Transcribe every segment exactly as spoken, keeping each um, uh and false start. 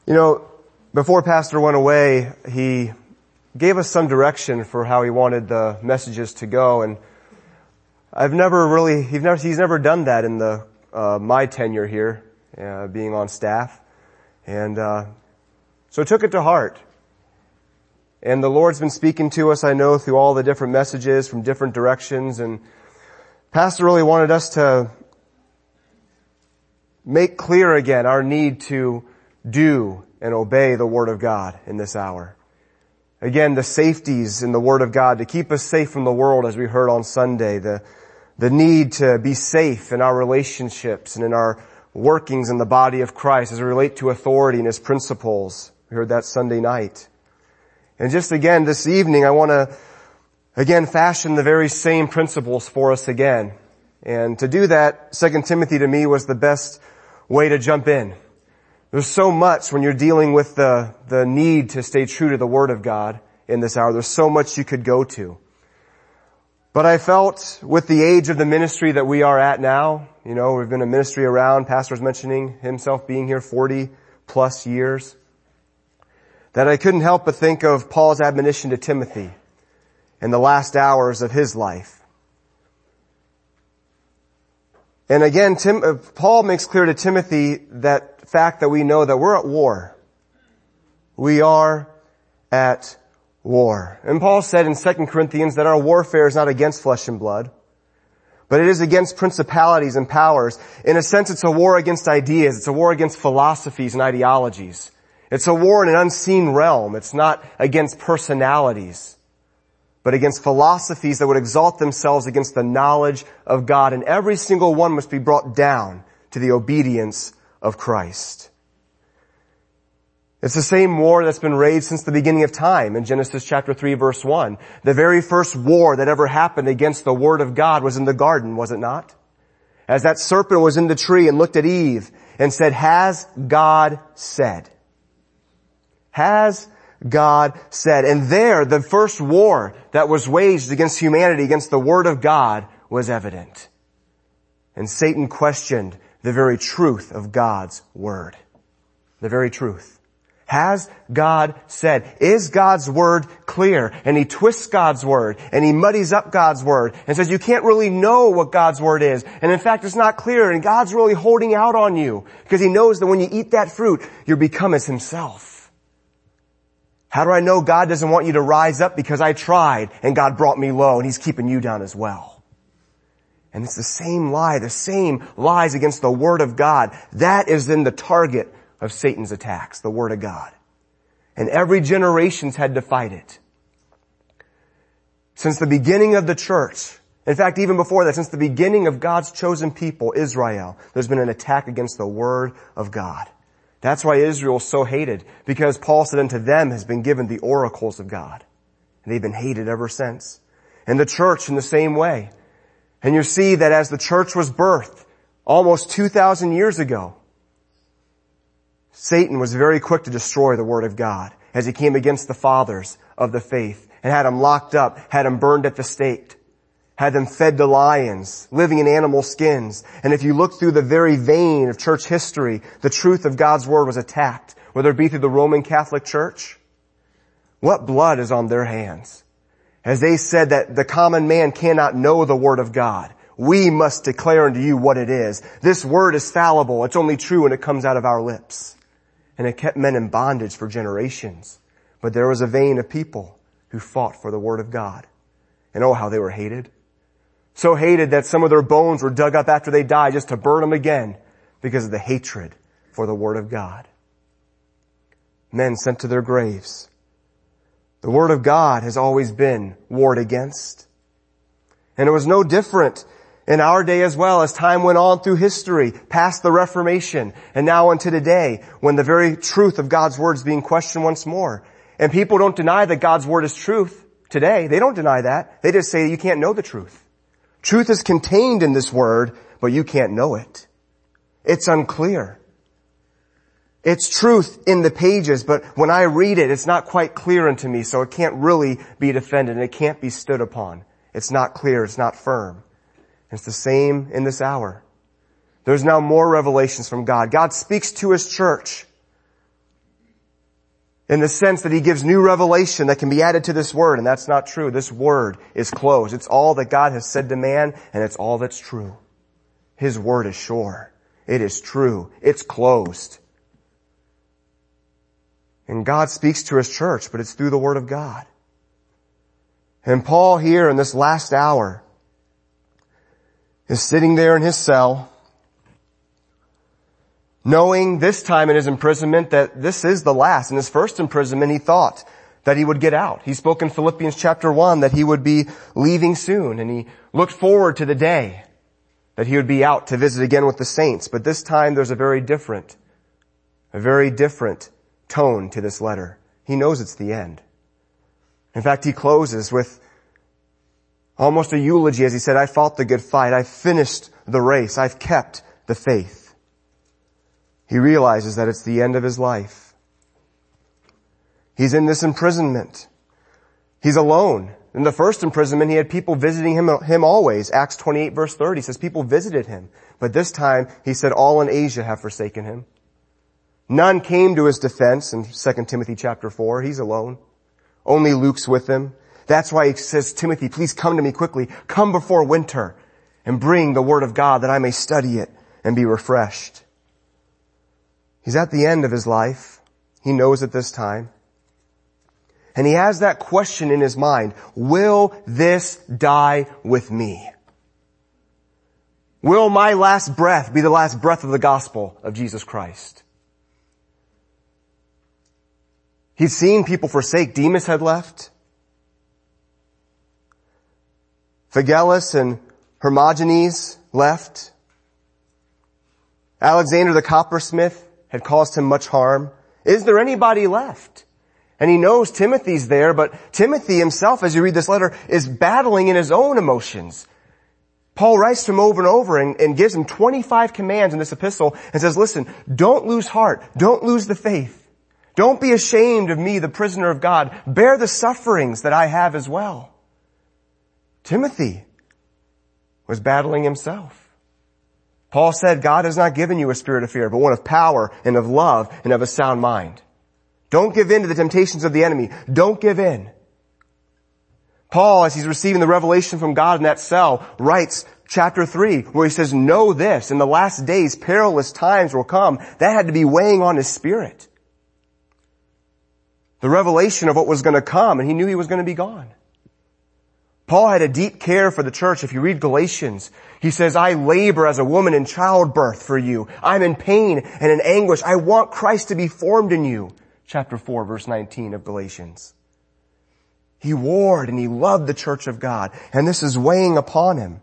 You know, before Pastor went away, he gave us some direction for how he wanted the messages to go, and I've never really, he's never, he's never done that in the, uh, my tenure here, uh, being on staff. And, uh, so I took it to heart. And the Lord's been speaking to us, I know, through all the different messages from different directions, and Pastor really wanted us to make clear again our need to do and obey the Word of God in this hour. Again, the safeties in the Word of God to keep us safe from the world, as we heard on Sunday, the, the need to be safe in our relationships and in our workings in the body of Christ as we relate to authority and His principles. We heard that Sunday night. And just again, this evening, I want to again fashion the very same principles for us again. And to do that, Second Timothy to me was the best way to jump in. There's so much when you're dealing with the, the need to stay true to the Word of God in this hour. There's so much you could go to. But I felt with the age of the ministry that we are at now, you know, we've been a ministry around, Pastor's mentioning himself being here forty plus years, that I couldn't help but think of Paul's admonition to Timothy in the last hours of his life. And again, Tim, uh, Paul makes clear to Timothy that fact that we know that we're at war. We are at war. And Paul said in Second Corinthians that our warfare is not against flesh and blood, but it is against principalities and powers. In a sense, it's a war against ideas. It's a war against philosophies and ideologies. It's a war in an unseen realm. It's not against personalities, but against philosophies that would exalt themselves against the knowledge of God. And every single one must be brought down to the obedience of Christ. It's the same war that's been raged since the beginning of time in Genesis chapter three verse one. The very first war that ever happened against the Word of God was in the garden, was it not? As that serpent was in the tree and looked at Eve and said, "Has God said?" Has God said. And there, the first war that was waged against humanity, against the Word of God, was evident. And Satan questioned the very truth of God's Word. The very truth. Has God said? Is God's Word clear? And he twists God's Word, and he muddies up God's Word, and says you can't really know what God's Word is. And in fact, it's not clear, and God's really holding out on you, because he knows that when you eat that fruit, you'll become as himself. How do I know God doesn't want you to rise up? Because I tried and God brought me low and he's keeping you down as well. And it's the same lie, the same lies against the Word of God. That is then the target of Satan's attacks, the Word of God. And every generation's had to fight it. Since the beginning of the church, in fact, even before that, since the beginning of God's chosen people, Israel, there's been an attack against the Word of God. That's why Israel is so hated, because Paul said unto them has been given the oracles of God. And they've been hated ever since. And the church in the same way. And you see that as the church was birthed almost two thousand years ago, Satan was very quick to destroy the Word of God as he came against the fathers of the faith and had them locked up, had them burned at the stake, had them fed to lions, living in animal skins. And if you look through the very vein of church history, the truth of God's Word was attacked, whether it be through the Roman Catholic Church. What blood is on their hands? As they said that the common man cannot know the Word of God. We must declare unto you what it is. This Word is fallible. It's only true when it comes out of our lips. And it kept men in bondage for generations. But there was a vein of people who fought for the Word of God. And oh, how they were hated. So hated that some of their bones were dug up after they died just to burn them again because of the hatred for the Word of God. Men sent to their graves. The Word of God has always been warred against. And it was no different in our day as well as time went on through history, past the Reformation, and now into today when the very truth of God's Word is being questioned once more. And people don't deny that God's Word is truth today. They don't deny that. They just say you can't know the truth. Truth is contained in this Word, but you can't know it. It's unclear. It's truth in the pages, but when I read it, it's not quite clear unto me, so it can't really be defended and it can't be stood upon. It's not clear. It's not firm. It's the same in this hour. There's now more revelations from God. God speaks to His church in the sense that he gives new revelation that can be added to this word, and that's not true. This word is closed. It's all that God has said to man, and it's all that's true. His word is sure. It is true. It's closed. And God speaks to his church, but it's through the word of God. And Paul here in this last hour is sitting there in his cell, knowing this time in his imprisonment that this is the last. In his first imprisonment, he thought that he would get out. He spoke in Philippians chapter one that he would be leaving soon, and he looked forward to the day that he would be out to visit again with the saints. But this time there's a very different, a very different tone to this letter. He knows it's the end. In fact, he closes with almost a eulogy as he said, I fought the good fight. I finished the race. I've kept the faith. He realizes that it's the end of his life. He's in this imprisonment. He's alone. In the first imprisonment, he had people visiting him, him always. Acts twenty-eight verse thirty says people visited him. But this time, he said all in Asia have forsaken him. None came to his defense in Second Timothy chapter four. He's alone. Only Luke's with him. That's why he says, Timothy, please come to me quickly. Come before winter and bring the word of God that I may study it and be refreshed. He's at the end of his life. He knows at this time. And he has that question in his mind. Will this die with me? Will my last breath be the last breath of the gospel of Jesus Christ? He'd seen people forsake. Demas had left. Phygellus and Hermogenes left. Alexander the coppersmith had caused him much harm. Is there anybody left? And he knows Timothy's there, but Timothy himself, as you read this letter, is battling in his own emotions. Paul writes to him over and over and, and gives him twenty-five commands in this epistle and says, listen, don't lose heart. Don't lose the faith. Don't be ashamed of me, the prisoner of God. Bear the sufferings that I have as well. Timothy was battling himself. Paul said, God has not given you a spirit of fear, but one of power and of love and of a sound mind. Don't give in to the temptations of the enemy. Don't give in. Paul, as he's receiving the revelation from God in that cell, writes chapter three, where he says, know this, in the last days perilous times will come. That had to be weighing on his spirit. The revelation of what was going to come, and he knew he was going to be gone. Paul had a deep care for the church. If you read Galatians, he says, I labor as a woman in childbirth for you. I'm in pain and in anguish. I want Christ to be formed in you. Chapter four, verse nineteen of Galatians. He warred and he loved the church of God, and this is weighing upon him.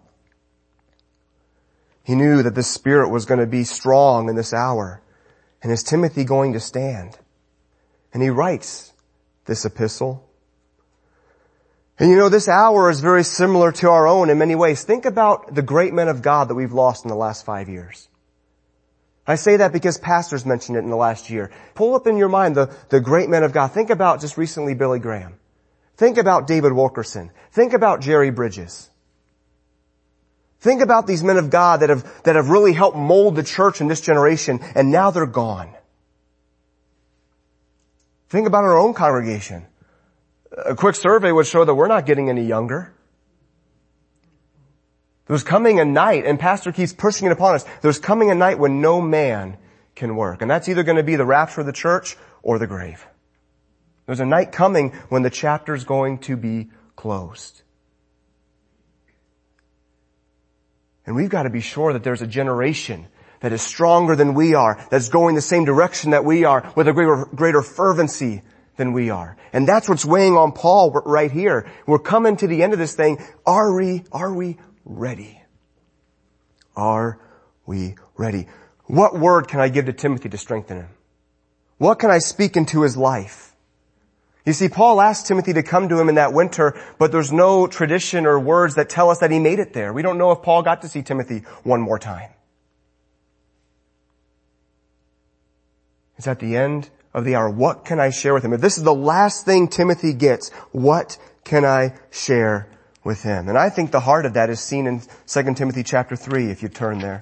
He knew that the Spirit was going to be strong in this hour. And is Timothy going to stand? And he writes this epistle. And you know, this hour is very similar to our own in many ways. Think about the great men of God that we've lost in the last five years. I say that because pastors mentioned it in the last year. Pull up in your mind the, the great men of God. Think about just recently Billy Graham. Think about David Wilkerson. Think about Jerry Bridges. Think about these men of God that have, that have really helped mold the church in this generation, and now they're gone. Think about our own congregation. A quick survey would show that we're not getting any younger. There's coming a night, and Pastor keeps pushing it upon us, there's coming a night when no man can work. And that's either going to be the rapture of the church or the grave. There's a night coming when the chapter's going to be closed. And we've got to be sure that there's a generation that is stronger than we are, that's going the same direction that we are, with a greater, greater fervency than we are. And that's what's weighing on Paul right here. We're coming to the end of this thing. Are we, are we ready? Are we ready? What word can I give to Timothy to strengthen him? What can I speak into his life? You see, Paul asked Timothy to come to him in that winter, but there's no tradition or words that tell us that he made it there. We don't know if Paul got to see Timothy one more time. It's at the end of the hour. What can I share with him? If this is the last thing Timothy gets, what can I share with him? And I think the heart of that is seen in Second Timothy chapter three, if you turn there.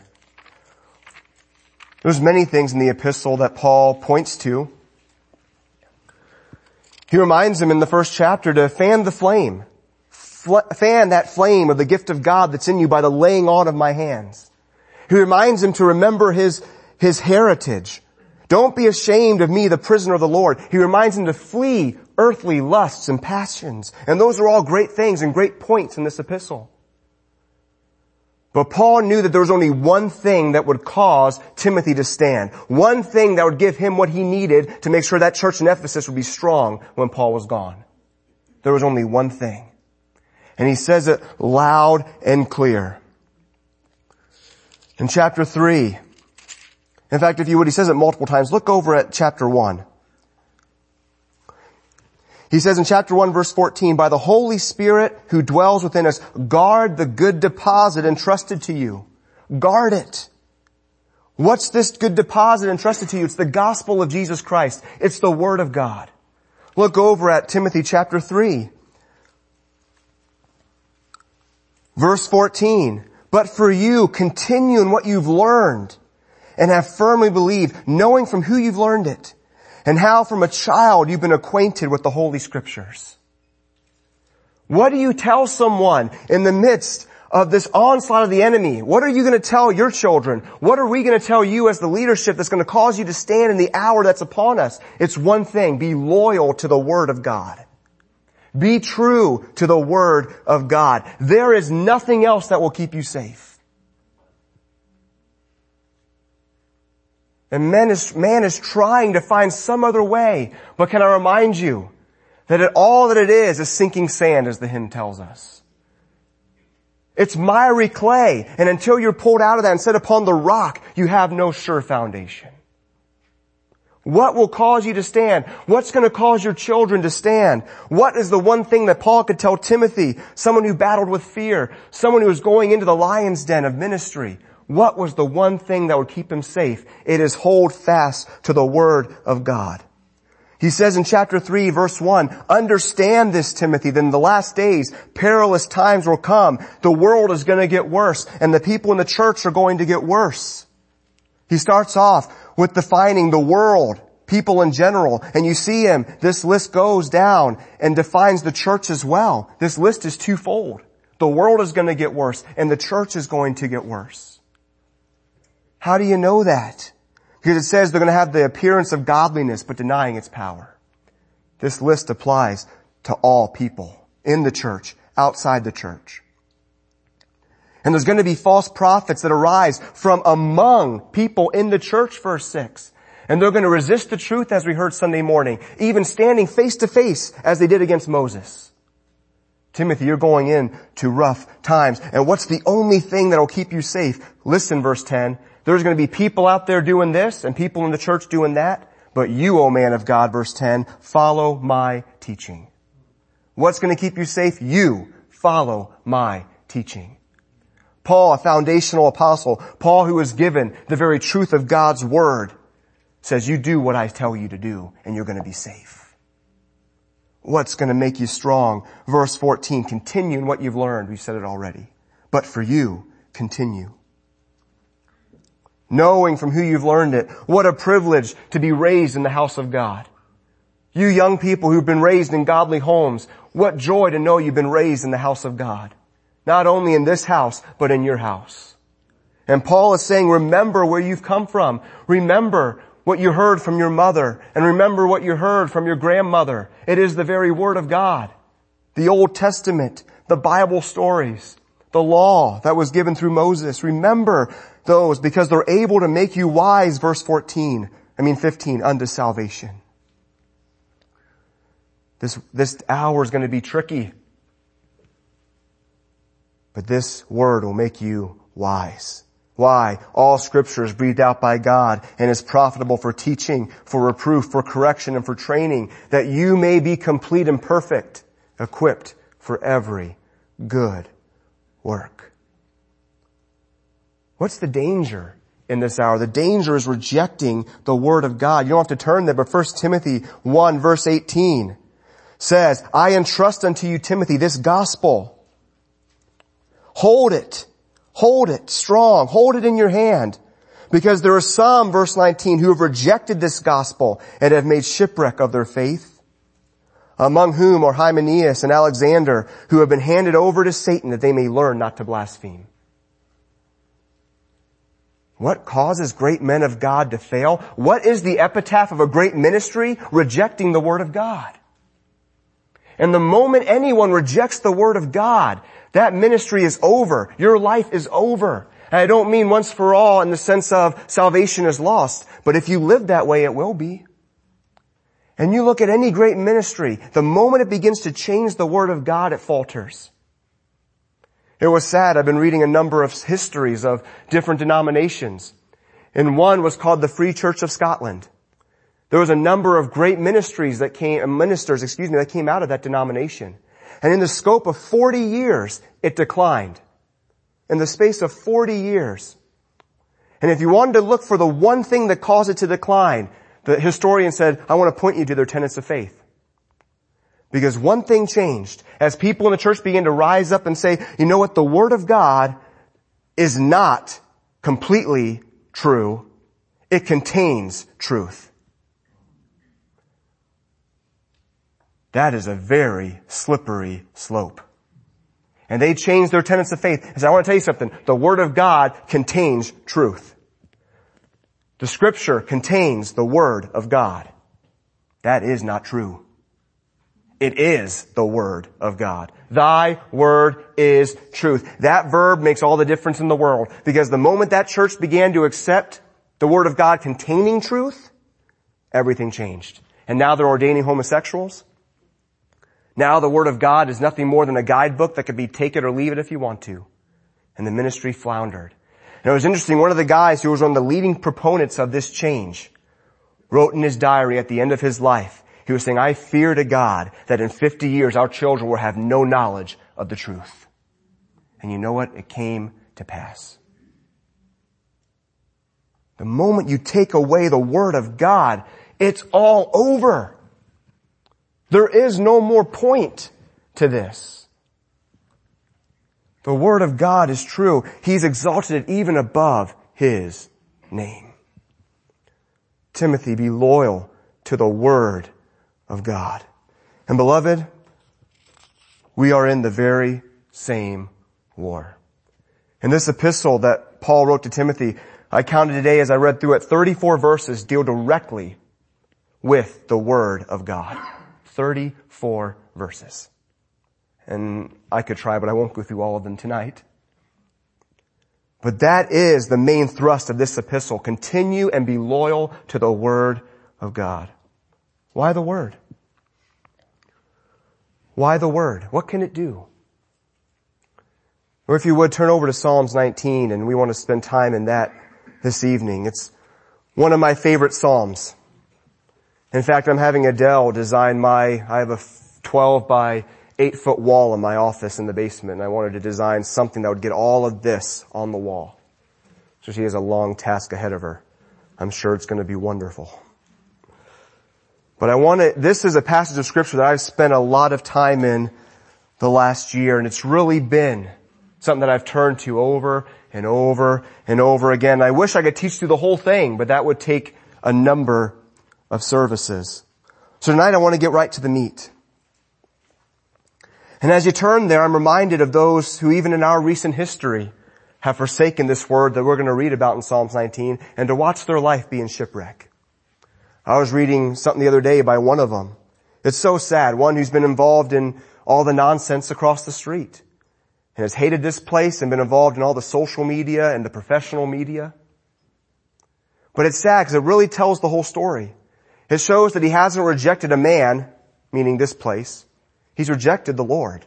There's many things in the epistle that Paul points to. He reminds him in the first chapter to fan the flame. Fan that flame of the gift of God that's in you by the laying on of my hands. He reminds him to remember his, his heritage. Don't be ashamed of me, the prisoner of the Lord. He reminds him to flee earthly lusts and passions. And those are all great things and great points in this epistle. But Paul knew that there was only one thing that would cause Timothy to stand. One thing that would give him what he needed to make sure that church in Ephesus would be strong when Paul was gone. There was only one thing. And he says it loud and clear. In chapter three, in fact, if you would, he says it multiple times. Look over at chapter one. He says in chapter one, verse fourteen, by the Holy Spirit who dwells within us, guard the good deposit entrusted to you. Guard it. What's this good deposit entrusted to you? It's the gospel of Jesus Christ. It's the Word of God. Look over at Timothy chapter three. Verse fourteen, but for you, continue in what you've learned and have firmly believed, knowing from who you've learned it, and how from a child you've been acquainted with the Holy Scriptures. What do you tell someone in the midst of this onslaught of the enemy? What are you going to tell your children? What are we going to tell you as the leadership that's going to cause you to stand in the hour that's upon us? It's one thing, be loyal to the Word of God. Be true to the Word of God. There is nothing else that will keep you safe. And man is, man is trying to find some other way. But can I remind you that it, all that it is is sinking sand, as the hymn tells us. It's miry clay. And until you're pulled out of that and set upon the rock, you have no sure foundation. What will cause you to stand? What's going to cause your children to stand? What is the one thing that Paul could tell Timothy, someone who battled with fear, someone who was going into the lion's den of ministry? What was the one thing that would keep him safe? It is hold fast to the Word of God. He says in chapter three, verse one, understand this, Timothy, that in the last days, perilous times will come. The world is going to get worse, and the people in the church are going to get worse. He starts off with defining the world, people in general, and you see him, this list goes down and defines the church as well. This list is twofold. The world is going to get worse, and the church is going to get worse. How do you know that? Because it says they're going to have the appearance of godliness, but denying its power. This list applies to all people in the church, outside the church. And there's going to be false prophets that arise from among people in the church, verse six. And they're going to resist the truth, as we heard Sunday morning, even standing face to face as they did against Moses. Timothy, you're going in to rough times. And what's the only thing that will keep you safe? Listen, verse ten. There's going to be people out there doing this and people in the church doing that. But you, O man of God, verse ten, follow my teaching. What's going to keep you safe? You follow my teaching. Paul, a foundational apostle, Paul who was given the very truth of God's Word, says you do what I tell you to do and you're going to be safe. What's going to make you strong? Verse fourteen, continue in what you've learned. We've said it already. But for you, continue. Knowing from who you've learned it. What a privilege to be raised in the house of God. You young people who've been raised in godly homes, what joy to know you've been raised in the house of God. Not only in this house, but in your house. And Paul is saying, remember where you've come from. Remember what you heard from your mother. And remember what you heard from your grandmother. It is the very Word of God. The Old Testament, the Bible stories, the law that was given through Moses. Remember those because they're able to make you wise, verse fourteen, I mean fifteen, unto salvation. This, this hour is going to be tricky. But this word will make you wise. Why? All Scripture is breathed out by God and is profitable for teaching, for reproof, for correction, and for training, that you may be complete and perfect, equipped for every good work. What's the danger in this hour? The danger is rejecting the Word of God. You don't have to turn there, but First Timothy one verse eighteen says, I entrust unto you, Timothy, this gospel. Hold it. Hold it strong. Hold it in your hand. Because there are some, verse nineteen, who have rejected this gospel and have made shipwreck of their faith. among whom are Hymenaeus and Alexander, who have been handed over to Satan that they may learn not to blaspheme. What causes great men of God to fail? What is the epitaph of a great ministry? Rejecting the Word of God. And the moment anyone rejects the Word of God, that ministry is over. Your life is over. And I don't mean once for all in the sense of salvation is lost, but if you live that way, it will be. And you look at any great ministry, the moment it begins to change the Word of God, it falters. It was sad. I've been reading a number of histories of different denominations. And one was called the Free Church of Scotland. There was a number of great ministries that came, ministers, excuse me, that came out of that denomination. And in the scope of forty years, it declined. In the space of forty years. And if you wanted to look for the one thing that caused it to decline, the historian said, I want to point you to their tenets of faith. Because one thing changed. As people in the church began to rise up and say, you know what, the Word of God is not completely true. It contains truth. That is a very slippery slope. And they changed their tenets of faith. And so I want to tell you something. The Word of God contains truth. The Scripture contains the Word of God. That is not true. It is the Word of God. Thy Word is truth. That verb makes all the difference in the world. Because the moment that church began to accept the Word of God containing truth, everything changed. And now they're ordaining homosexuals. Now the Word of God is nothing more than a guidebook that could be take it or leave it if you want to. And the ministry floundered. And it was interesting, one of the guys who was one of the leading proponents of this change wrote in his diary at the end of his life, he was saying, I fear to God that in fifty years our children will have no knowledge of the truth. And you know what? It came to pass. The moment you take away the Word of God, it's all over. There is no more point to this. The Word of God is true. He's exalted it even above His name. Timothy, be loyal to the Word of God. And beloved, we are in the very same war. In this epistle that Paul wrote to Timothy, I counted today as I read through it, thirty-four verses deal directly with the Word of God. thirty-four verses. And I could try, but I won't go through all of them tonight. But that is the main thrust of this epistle. Continue and be loyal to the Word of God. Why the Word? Why the Word? What can it do? Or if you would, turn over to Psalms nineteen, and we want to spend time in that this evening. It's one of my favorite Psalms. In fact, I'm having Adele design my, I have a twelve by eight foot wall in my office in the basement, and I wanted to design something that would get all of this on the wall. So she has a long task ahead of her. I'm sure it's going to be wonderful. But I want to, this is a passage of Scripture that I've spent a lot of time in the last year, and it's really been something that I've turned to over and over and over again. I wish I could teach through the whole thing, but that would take a number of services. So tonight I want to get right to the meat. And as you turn there, I'm reminded of those who even in our recent history have forsaken this word that we're going to read about in Psalms nineteen and to watch their life be in shipwreck. I was reading something the other day by one of them. It's so sad. One who's been involved in all the nonsense across the street and has hated this place and been involved in all the social media and the professional media. But it's sad because it really tells the whole story. It shows that he hasn't rejected a man, meaning this place. He's rejected the Lord.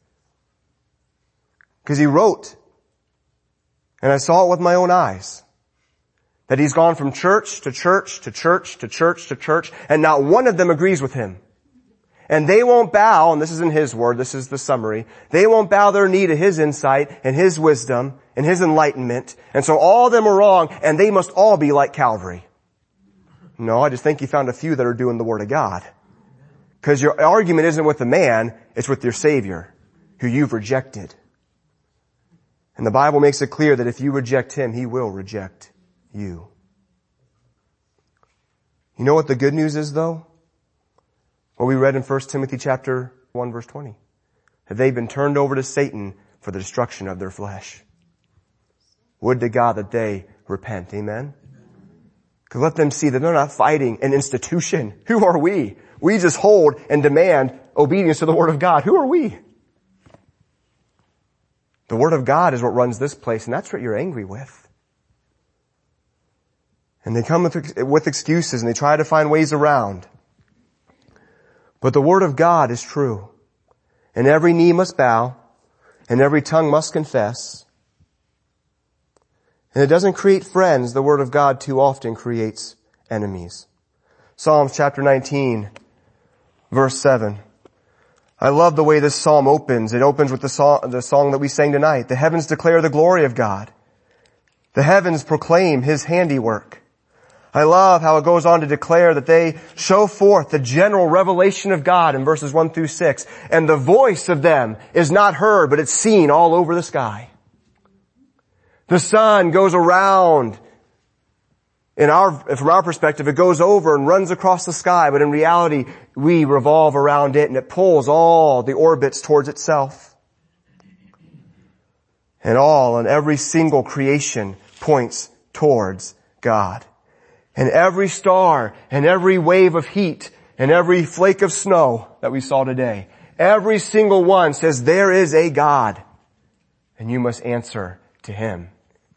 Because he wrote, and I saw it with my own eyes, that he's gone from church to church to church to church to church, and not one of them agrees with him. And they won't bow, and this isn't his word, this is the summary, they won't bow their knee to his insight and his wisdom and his enlightenment, and so all of them are wrong, and they must all be like Calvary. No, I just think he found a few that are doing the Word of God. Because your argument isn't with the man, it's with your Savior, who you've rejected. And the Bible makes it clear that if you reject Him, He will reject you. You know what the good news is, though? What we read in First Timothy chapter one verse twenty. That they've been turned over to Satan for the destruction of their flesh. Would to God that they repent. Amen? Because let them see that they're not fighting an institution. Who are we? We just hold and demand obedience to the Word of God. Who are we? The Word of God is what runs this place, and that's what you're angry with. And they come with, with excuses, and they try to find ways around. But the Word of God is true. And every knee must bow, and every tongue must confess. And it doesn't create friends. The Word of God too often creates enemies. Psalms chapter nineteen, verse seven. I love the way this psalm opens. It opens with the song, the song that we sang tonight. The heavens declare the glory of God. The heavens proclaim His handiwork. I love how it goes on to declare that they show forth the general revelation of God in verses one through six. And the voice of them is not heard, but it's seen all over the sky. The sun goes around. In our, from our perspective, it goes over and runs across the sky, but in reality, we revolve around it and it pulls all the orbits towards itself. And all and every single creation points towards God. And every star and every wave of heat and every flake of snow that we saw today, every single one says there is a God and you must answer to Him.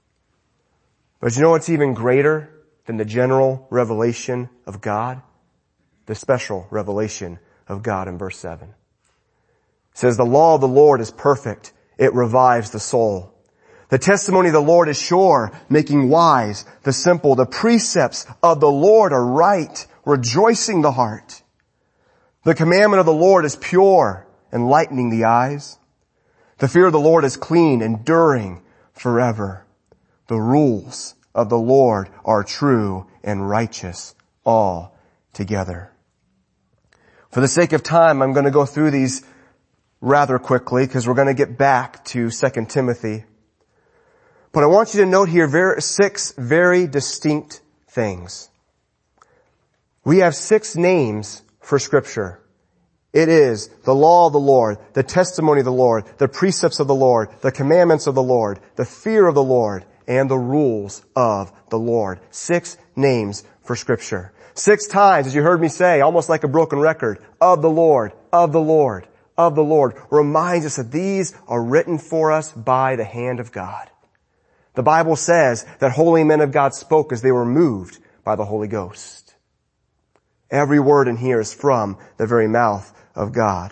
But you know what's even greater than the general revelation of God? The special revelation of God in verse seven. It says, the law of the Lord is perfect. It revives the soul. The testimony of the Lord is sure, making wise the simple. The precepts of the Lord are right, rejoicing the heart. The commandment of the Lord is pure, enlightening the eyes. The fear of the Lord is clean, enduring forever. The rules of the Lord are true and righteous altogether. For the sake of time, I'm going to go through these rather quickly because we're going to get back to Second Timothy. But I want you to note here very, six very distinct things. We have six names for Scripture. It is the law of the Lord, the testimony of the Lord, the precepts of the Lord, the commandments of the Lord, the fear of the Lord, and the rules of the Lord. Six names for Scripture. Six times, as you heard me say, almost like a broken record, of the Lord, of the Lord, of the Lord, reminds us that these are written for us by the hand of God. The Bible says that holy men of God spoke as they were moved by the Holy Ghost. Every word in here is from the very mouth of God.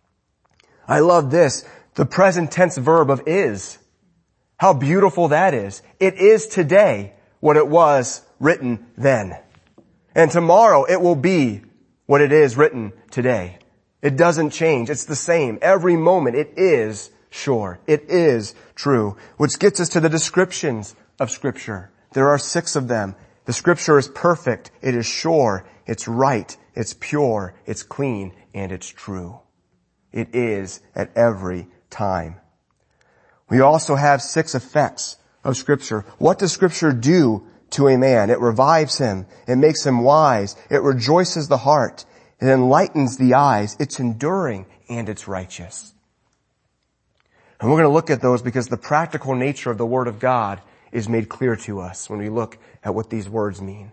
I love this, the present tense verb of is. How beautiful that is. It is today what it was written then. And tomorrow it will be what it is written today. It doesn't change. It's the same. Every moment it is sure. It is true. Which gets us to the descriptions of Scripture. There are six of them. The Scripture is perfect. It is sure. It's right. It's pure. It's clean. And it's true. It is at every time. We also have six effects of Scripture. What does Scripture do to a man? It revives him. It makes him wise. It rejoices the heart. It enlightens the eyes. It's enduring and it's righteous. And we're going to look at those because the practical nature of the Word of God is made clear to us when we look at what these words mean.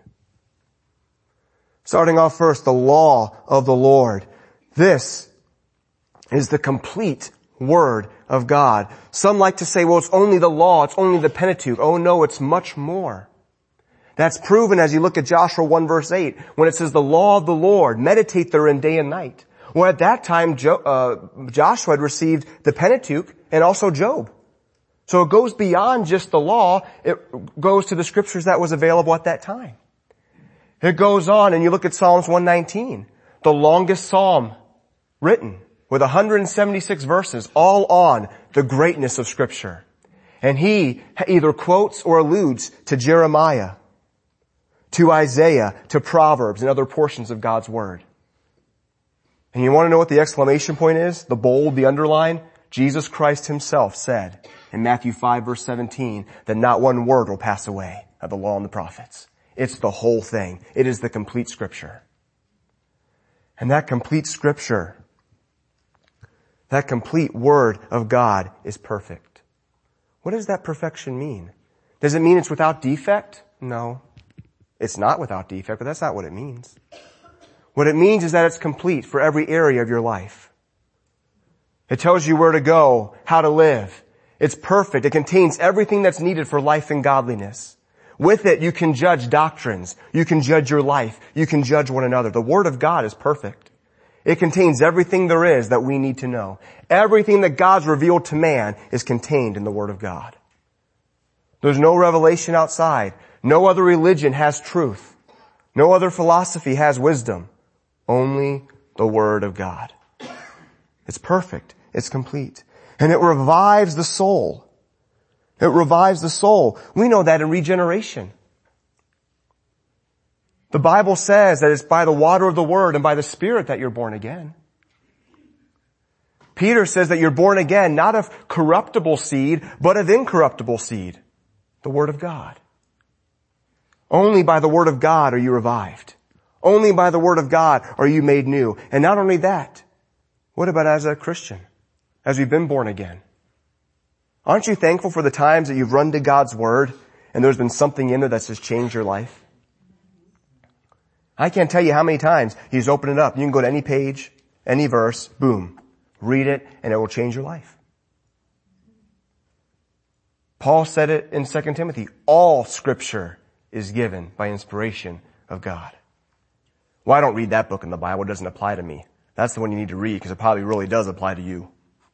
Starting off first, the law of the Lord. This is the complete Word of God. Some like to say, well, it's only the law, it's only the Pentateuch. Oh no, it's much more. That's proven as you look at Joshua one verse eight, when it says the law of the Lord, meditate therein day and night. Well, at that time, jo- uh, Joshua had received the Pentateuch and also Job. So it goes beyond just the law. It goes to the Scriptures that was available at that time. It goes on and you look at Psalms one nineteen, the longest psalm written with one hundred seventy-six verses, all on the greatness of Scripture. And he either quotes or alludes to Jeremiah, to Isaiah, to Proverbs, and other portions of God's Word. And you want to know what the exclamation point is? The bold, the underline? Jesus Christ Himself said in Matthew five verse seventeen that not one word will pass away of the law and the prophets. It's the whole thing. It is the complete Scripture. And that complete scripture, that complete word of God is perfect. What does that perfection mean? Does it mean it's without defect? No. It's not without defect, but that's not what it means. What it means is that it's complete for every area of your life. It tells you where to go, how to live. It's perfect. It contains everything that's needed for life and godliness. With it, you can judge doctrines. You can judge your life. You can judge one another. The Word of God is perfect. It contains everything there is that we need to know. Everything that God's revealed to man is contained in the Word of God. There's no revelation outside. No other religion has truth. No other philosophy has wisdom. Only the Word of God. It's perfect. It's complete. And it revives the soul. It revives the soul. We know that in regeneration. The Bible says that it's by the water of the Word and by the Spirit that you're born again. Peter says that you're born again, not of corruptible seed, but of incorruptible seed. The Word of God. Only by the Word of God are you revived. Only by the Word of God are you made new. And not only that, what about as a Christian? As we've been born again? Aren't you thankful for the times that you've run to God's Word and there's been something in there that's just changed your life? I can't tell you how many times He's opened it up. You can go to any page, any verse, boom, read it, and it will change your life. Paul said it in Second Timothy, all Scripture is given by inspiration of God. Well, I don't read that book in the Bible. It doesn't apply to me. That's the one you need to read because it probably really does apply to you.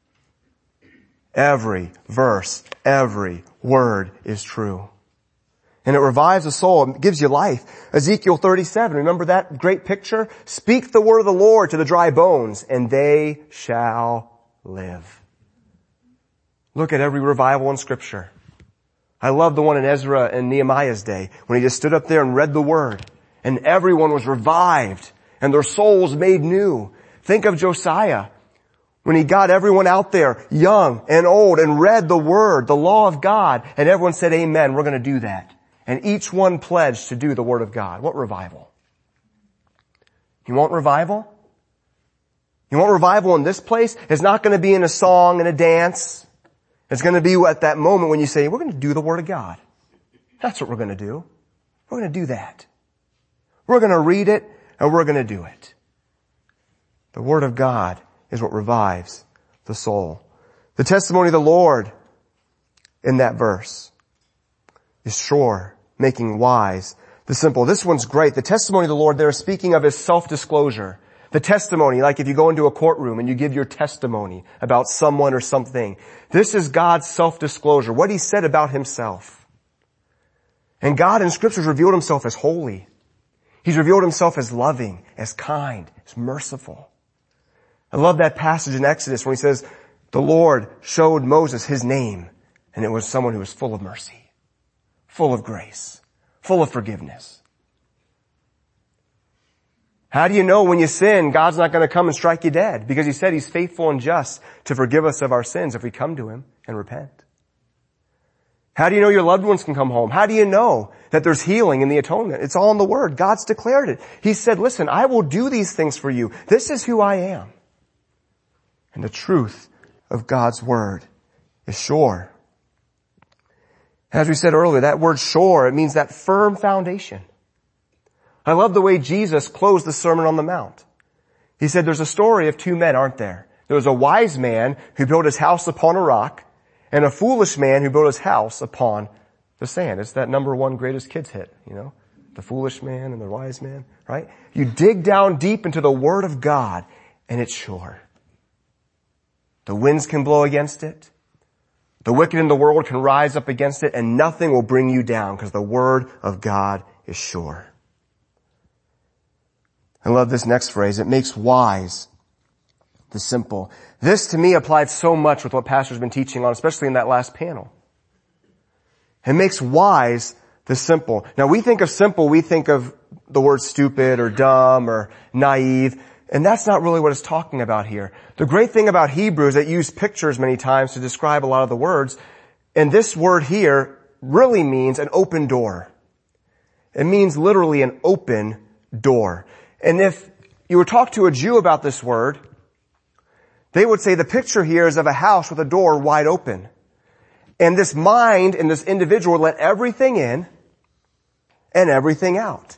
Every verse, every word is true. And it revives the soul. It gives you life. Ezekiel thirty-seven, remember that great picture? Speak the word of the Lord to the dry bones, and they shall live. Look at every revival in Scripture. I love the one in Ezra and Nehemiah's day when he just stood up there and read the word, and everyone was revived, and their souls made new. Think of Josiah. When he got everyone out there, young and old, and read the Word, the law of God, and everyone said, amen, we're going to do that. And each one pledged to do the Word of God. What revival? You want revival? You want revival in this place? It's not going to be in a song and a dance. It's going to be at that moment when you say, we're going to do the Word of God. That's what we're going to do. We're going to do that. We're going to read it, and we're going to do it. The Word of God is what revives the soul. The testimony of the Lord in that verse is sure, making wise the simple. This one's great. The testimony of the Lord there is speaking of His self-disclosure. The testimony, like if you go into a courtroom and you give your testimony about someone or something. This is God's self-disclosure, what He said about Himself. And God in Scripture has revealed Himself as holy. He's revealed Himself as loving, as kind, as merciful. I love that passage in Exodus when He says, the Lord showed Moses His name, and it was someone who was full of mercy, full of grace, full of forgiveness. How do you know when you sin, God's not going to come and strike you dead? Because He said He's faithful and just to forgive us of our sins if we come to Him and repent. How do you know your loved ones can come home? How do you know that there's healing in the atonement? It's all in the Word. God's declared it. He said, listen, I will do these things for you. This is who I am. And the truth of God's Word is sure. As we said earlier, that word sure, it means that firm foundation. I love the way Jesus closed the Sermon on the Mount. He said there's a story of two men, aren't there? There was a wise man who built his house upon a rock and a foolish man who built his house upon the sand. It's that number one greatest kids hit, you know, the foolish man and the wise man, right? You dig down deep into the Word of God and it's sure. The winds can blow against it. The wicked in the world can rise up against it, and nothing will bring you down because the Word of God is sure. I love this next phrase. It makes wise the simple. This to me applied so much with what Pastor's been teaching on, especially in that last panel. It makes wise the simple. Now we think of simple, we think of the word stupid or dumb or naive. And that's not really what it's talking about here. The great thing about Hebrew is that it used pictures many times to describe a lot of the words. And this word here really means an open door. It means literally an open door. And if you would talk to a Jew about this word, they would say the picture here is of a house with a door wide open. And this mind in this individual would let everything in and everything out.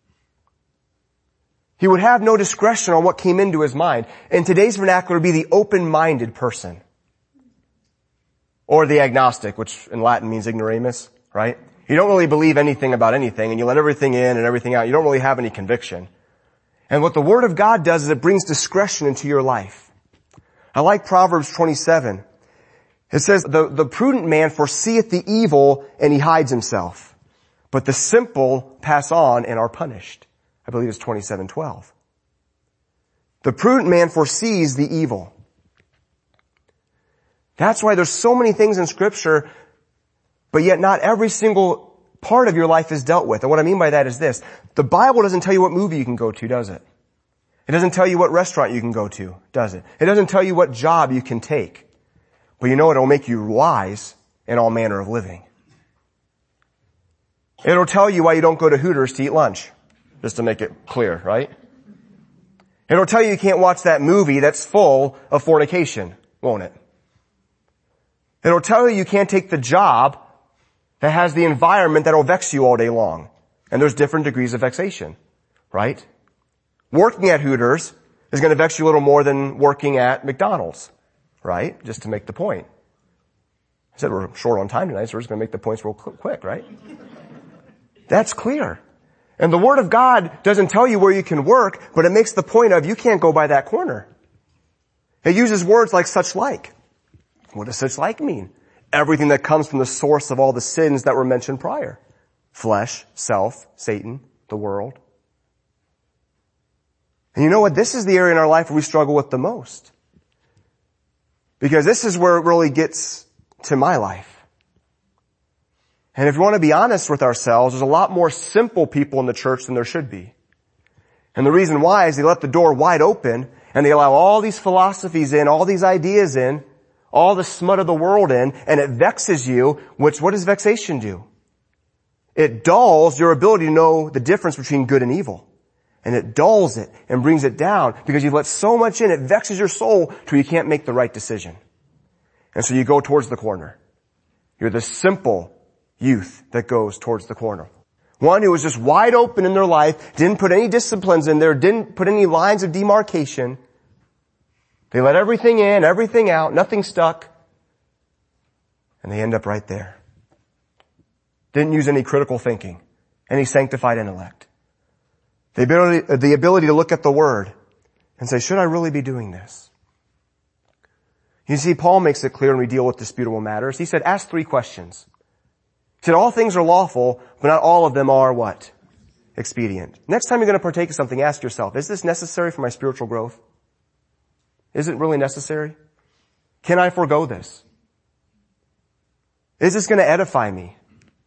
He would have no discretion on what came into his mind. In today's vernacular, would be the open-minded person. Or the agnostic, which in Latin means ignoramus, right? You don't really believe anything about anything, and you let everything in and everything out. You don't really have any conviction. And what the Word of God does is it brings discretion into your life. I like Proverbs twenty-seven. It says, the, the prudent man foreseeth the evil and he hides himself. But the simple pass on and are punished. I believe it's twenty-seven twelve. The prudent man foresees the evil. That's why there's so many things in Scripture, but yet not every single part of your life is dealt with. And what I mean by that is this. The Bible doesn't tell you what movie you can go to, does it? It doesn't tell you what restaurant you can go to, does it? It doesn't tell you what job you can take. But you know it'll make you wise in all manner of living. It'll tell you why you don't go to Hooters to eat lunch. Just to make it clear, right? It'll tell you you can't watch that movie that's full of fornication, won't it? It'll tell you you can't take the job that has the environment that'll vex you all day long. And there's different degrees of vexation, right? Working at Hooters is going to vex you a little more than working at McDonald's, right? Just to make the point. I said we're short on time tonight, so we're just going to make the points real quick, right? That's clear. And the Word of God doesn't tell you where you can work, but it makes the point of you can't go by that corner. It uses words like such like. What does such like mean? Everything that comes from the source of all the sins that were mentioned prior. Flesh, self, Satan, the world. And you know what? This is the area in our life where we struggle with the most. Because this is where it really gets to my life. And if you want to be honest with ourselves, there's a lot more simple people in the church than there should be. And the reason why is they let the door wide open and they allow all these philosophies in, all these ideas in, all the smut of the world in, and it vexes you, which what does vexation do? It dulls your ability to know the difference between good and evil. And it dulls it and brings it down because you've let so much in, it vexes your soul till you can't make the right decision. And so you go towards the corner. You're the simple youth that goes towards the corner. One who was just wide open in their life, didn't put any disciplines in there, didn't put any lines of demarcation. They let everything in, everything out, nothing stuck. And they end up right there. Didn't use any critical thinking, any sanctified intellect. The ability, the ability to look at the Word and say, should I really be doing this? You see, Paul makes it clear when we deal with disputable matters. He said, ask three questions. He said, all things are lawful, but not all of them are what? Expedient. Next time you're going to partake of something, ask yourself, is this necessary for my spiritual growth? Is it really necessary? Can I forego this? Is this going to edify me?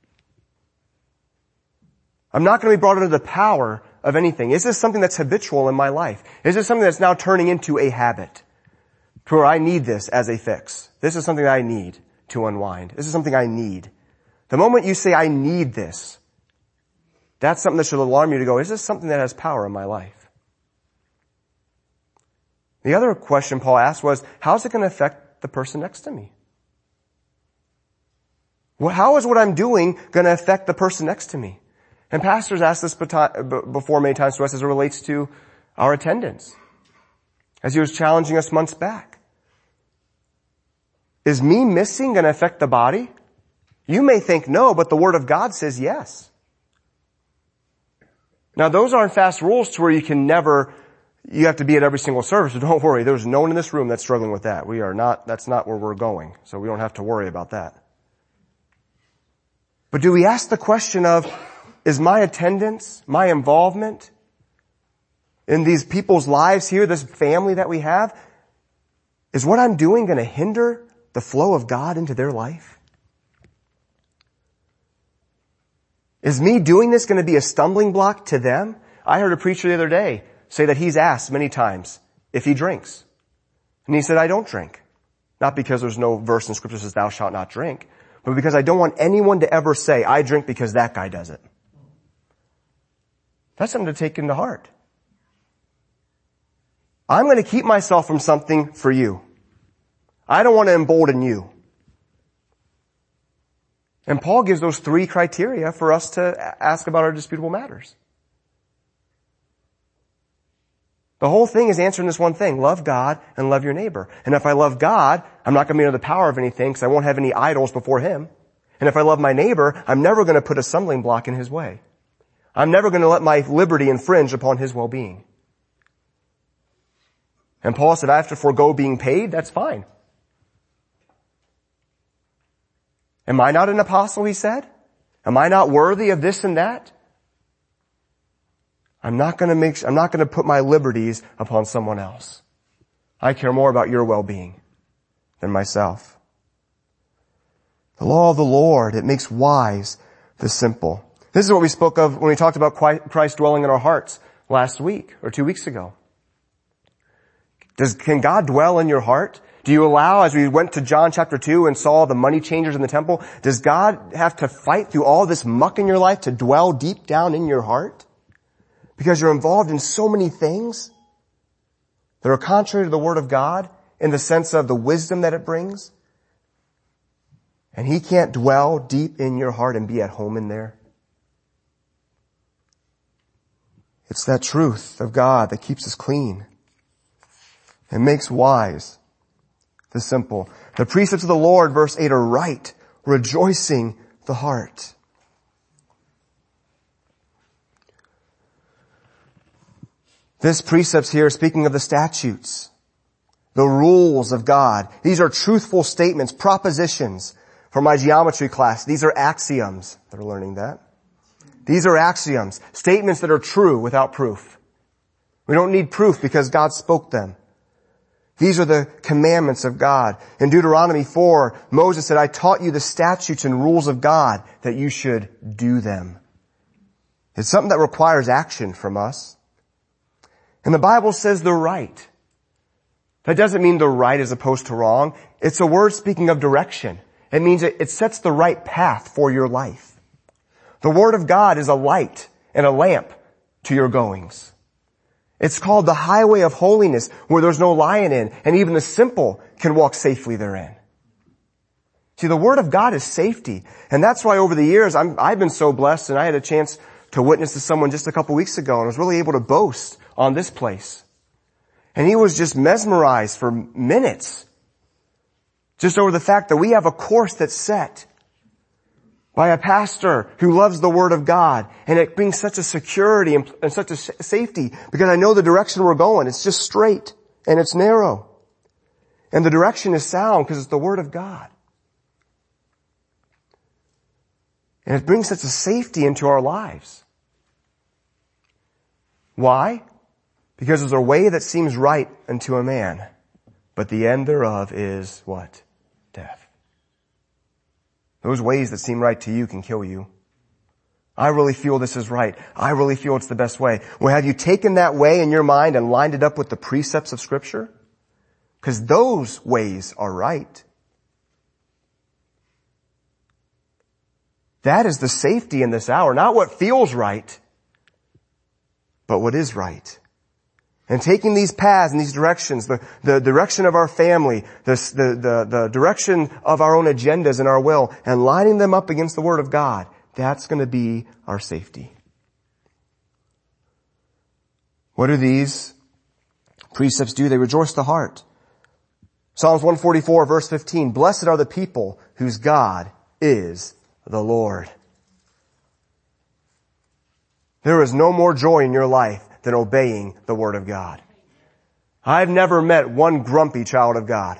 I'm not going to be brought under the power of anything. Is this something that's habitual in my life? Is this something that's now turning into a habit? To where I need this as a fix. This is something that I need to unwind. This is something I need. The moment you say, I need this, that's something that should alarm you to go, is this something that has power in my life? The other question Paul asked was, how is it going to affect the person next to me? Well, how is what I'm doing going to affect the person next to me? And pastors asked this before many times to us as it relates to our attendance. As he was challenging us months back. Is me missing going to affect the body? You may think no, but the Word of God says yes. Now those aren't fast rules to where you can never, you have to be at every single service. So don't worry, there's no one in this room that's struggling with that. We are not, that's not where we're going. So we don't have to worry about that. But do we ask the question of, is my attendance, my involvement in these people's lives here, this family that we have, is what I'm doing going to hinder the flow of God into their life? Is me doing this going to be a stumbling block to them? I heard a preacher the other day say that he's asked many times if he drinks. And he said, I don't drink. Not because there's no verse in Scripture that says thou shalt not drink, but because I don't want anyone to ever say, I drink because that guy does it. That's something to take into heart. I'm going to keep myself from something for you. I don't want to embolden you. And Paul gives those three criteria for us to ask about our disputable matters. The whole thing is answering this one thing. Love God and love your neighbor. And if I love God, I'm not going to be under the power of anything because I won't have any idols before Him. And if I love my neighbor, I'm never going to put a stumbling block in his way. I'm never going to let my liberty infringe upon his well-being. And Paul said, I have to forego being paid. That's fine. Am I not an apostle, he said? Am I not worthy of this and that? I'm not going to make, I'm not going to put my liberties upon someone else. I care more about your well-being than myself. The law of the Lord, it makes wise the simple. This is what we spoke of when we talked about Christ dwelling in our hearts last week or two weeks ago. Does, can God dwell in your heart? Do you allow, as we went to John chapter two and saw the money changers in the temple, does God have to fight through all this muck in your life to dwell deep down in your heart? Because you're involved in so many things that are contrary to the Word of God in the sense of the wisdom that it brings. And He can't dwell deep in your heart and be at home in there. It's that truth of God that keeps us clean and makes wise the simple. The precepts of the Lord, verse eight, are right, rejoicing the heart. This precepts here, speaking of the statutes, the rules of God. These are truthful statements, propositions. For my geometry class, these are axioms. They're learning that. These are axioms, statements that are true without proof. We don't need proof because God spoke them. These are the commandments of God. In Deuteronomy four, Moses said, I taught you the statutes and rules of God that you should do them. It's something that requires action from us. And the Bible says the right. That doesn't mean the right as opposed to wrong. It's a word speaking of direction. It means it, it sets the right path for your life. The Word of God is a light and a lamp to your goings. It's called the highway of holiness, where there's no lying in, and even the simple can walk safely therein. See, the Word of God is safety. And that's why over the years, I'm, I've been so blessed, and I had a chance to witness to someone just a couple weeks ago, and I was really able to boast on this place. And he was just mesmerized for minutes just over the fact that we have a course that's set by a pastor who loves the Word of God. And it brings such a security and, and such a safety because I know the direction we're going. It's just straight and it's narrow. And the direction is sound because it's the Word of God. And it brings such a safety into our lives. Why? Because there's a way that seems right unto a man, but the end thereof is what? Death. Those ways that seem right to you can kill you. I really feel this is right. I really feel it's the best way. Well, have you taken that way in your mind and lined it up with the precepts of Scripture? Because those ways are right. That is the safety in this hour. Not what feels right, but what is right. And taking these paths and these directions, the, the direction of our family, the, the, the, the direction of our own agendas and our will, and lining them up against the Word of God, that's going to be our safety. What do these precepts do? They rejoice the heart. Psalms one forty-four, verse fifteen, blessed are the people whose God is the Lord. There is no more joy in your life than obeying the Word of God. I've never met one grumpy child of God.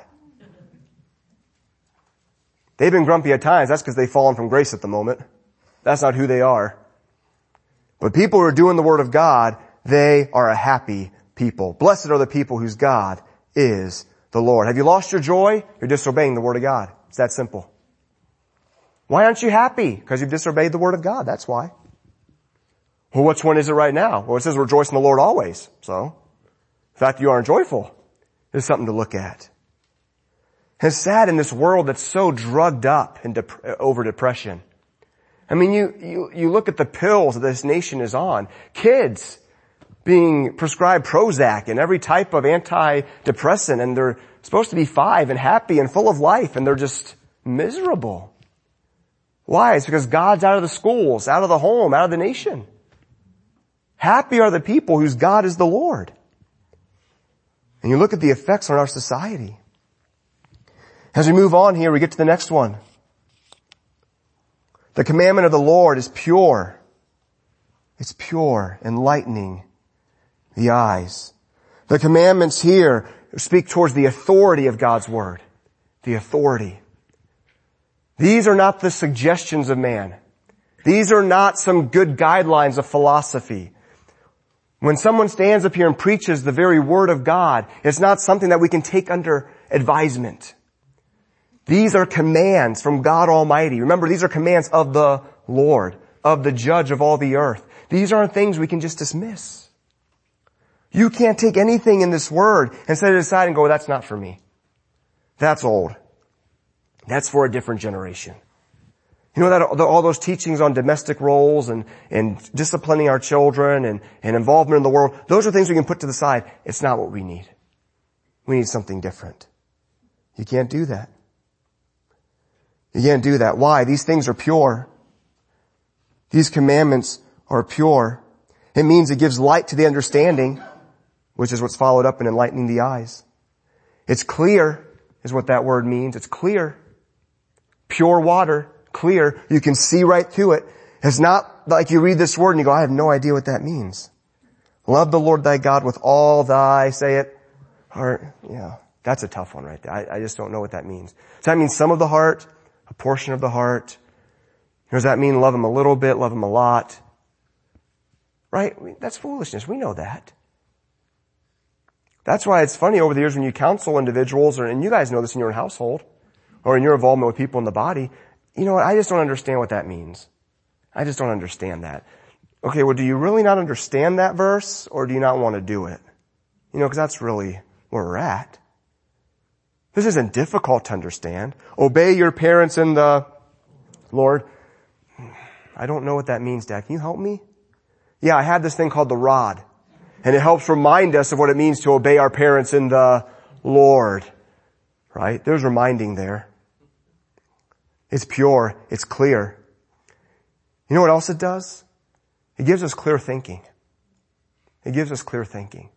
They've been grumpy at times. That's because they've fallen from grace at the moment. That's not who they are. But people who are doing the Word of God, they are a happy people. Blessed are the people whose God is the Lord. Have you lost your joy? You're disobeying the Word of God. It's that simple. Why aren't you happy? Because you've disobeyed the Word of God. That's why. Well, which one is it right now? Well, it says rejoice in the Lord always. So, the fact that you aren't joyful is something to look at. And it's sad in this world that's so drugged up in dep- over depression. I mean, you, you, you look at the pills that this nation is on. Kids being prescribed Prozac and every type of antidepressant, and they're supposed to be five and happy and full of life, and they're just miserable. Why? It's because God's out of the schools, out of the home, out of the nation. Happy are the people whose God is the Lord. And you look at the effects on our society. As we move on here, we get to the next one. The commandment of the Lord is pure. It's pure, enlightening the eyes. The commandments here speak towards the authority of God's word. The authority. These are not the suggestions of man. These are not some good guidelines of philosophy. When someone stands up here and preaches the very word of God, it's not something that we can take under advisement. These are commands from God Almighty. Remember, these are commands of the Lord, of the Judge of all the earth. These aren't things we can just dismiss. You can't take anything in this word and set it aside and go, that's not for me. That's old. That's for a different generation. You know that all those teachings on domestic roles and, and disciplining our children and, and involvement in the world, those are things we can put to the side. It's not what we need. We need something different. You can't do that. You can't do that. Why? These things are pure. These commandments are pure. It means it gives light to the understanding, which is what's followed up in enlightening the eyes. It's clear is what that word means. It's clear. Pure water, clear. You can see right through it. It's not like you read this word and you go, I have no idea what that means. Love the Lord thy God with all thy, say it, heart. Yeah, that's a tough one right there. I, I just don't know what that means. Does that mean some of the heart? A portion of the heart? Or does that mean love him a little bit, love him a lot? Right? That's foolishness. We know that. That's why it's funny over the years when you counsel individuals, or, and you guys know this in your own household, or in your involvement with people in the body, you know what, I just don't understand what that means. I just don't understand that. Okay, well, do you really not understand that verse, or do you not want to do it? You know, because that's really where we're at. This isn't difficult to understand. Obey your parents in the Lord. I don't know what that means, Dad. Can you help me? Yeah, I have this thing called the rod. And it helps remind us of what it means to obey our parents in the Lord. Right? There's reminding there. It's pure. It's clear. You know what else it does? It gives us clear thinking. It gives us clear thinking.